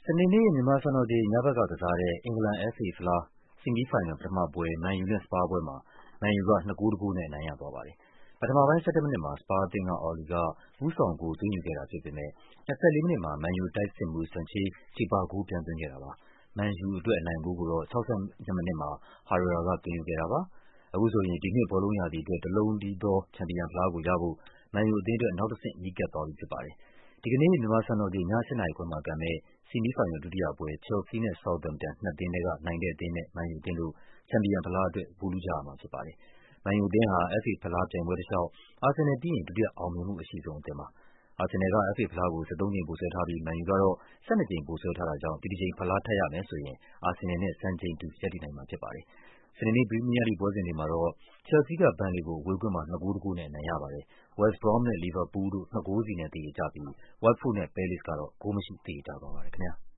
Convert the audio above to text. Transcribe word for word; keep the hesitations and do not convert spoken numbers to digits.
စနေနေ့မြန်မာစံတော်ချိန် ညဘက်ကကစားတဲ့အင်္ဂလန် အက်ဖ်အေ ဖလား ဆီမီးဖိုင်နယ်လ် ပထမပွဲ မန်ယူနဲ့ စပါးပွဲမှာ မန်ယူက ၂ ဂိုး ၁ ဂိုးနဲ့ အနိုင်ရသွားပါတယ်။ ပထမပိုင်း ၁၁ မိနစ်မှာ စပါးအသင်းက အော်လီက ဦးဆောင်ဂိုး သွင်းယူခဲ့တာဖြစ်ပေမဲ့ ၂၄ မိနစ်မှာ မန်ယူတိုက်စစ်မှူး Sanche ချေပဂိုး ပြန်သွင်းခဲ့တာပါ။ မန်ယူအတွက် အနိုင်ဂိုးကိုတော့ ၆၂ မိနစ်မှာ Herrera က သွင်းယူခဲ့တာပါ။ အခုဆိုရင် ဒီနှစ်ဘောလုံးရာသီအတွက် တလုံးတည်းသော ချန်ပီယံဖလားကိုရဖို့ မန်ယူအသင်းအတွက် နောက်တဆင့် နီးကပ်သွားပြီဖြစ်ပါတယ်။ ဒီကနေ့ မြန်မာစံတော်ချိန် ည ၈ နာရီခွဲမှာကန်မယ့် ဆီမီးဖိုင်နယ်လ် ဒုတိယပွဲ ချယ်လ်ဆီးနဲ့ ဆောက်သမ်ပ်တန် နှစ်သင်းထဲက နိုင်တဲ့အသင်းနဲ့ မန်ယူအသင်းတို့ ချန်ပီယံဖလားအတွက် ဗိုလ်လုကြရမှာဖြစ်ပါတယ်။ မန်ယူအသင်းဟာ အက်ဖ်အေ ဖလားပြိုင်ပွဲတလျှောက် အာဆင်နယ်ပြီးရင် ဒုတိယအောင်မြင်မှုအရှိဆုံးအသင်းပါ။ အာဆင်နယ်လ်က အက်ဖ်အေ ဖလားကို ၁၃ ကြိမ် ဗိုလ်စွဲထားပြီး မန်ယူကတော့ ၁၂ ကြိမ် ဗိုလ်စွဲထားတာကြောင့် ဒီတကြိမ် ဖလားထပ်ရမယ်ဆိုရင် အာဆင်နယ်လ်နဲ့ စံချိန်တူ ရပ်တည်နိုင်မှာဖြစ်ပါတယ်။ စနေနေ့ ပရီးမီးယားလိဂ်ပွဲစဉ်တွေမှာတော့ ချယ်လ်ဆီးက ဘန်လေကို အဝေးကွင်းမှာ ၂ ဂိုး ၁ ဂိုးနဲ့ အနိုင်ရပါတယ်။ ဝက်စ်ဘရွမ်းမ်နဲ့ လီဗာပူးလ်တို့ ၂ ဂိုးစီနဲ့ သရေကျပြီး ဝတ်တ်ဖို့ဒ်နဲ့ ပဲလေ့စ်ကတော့ ဂိုးမရှိ သရေကျသွားပါတယ်ခင်ဗျား။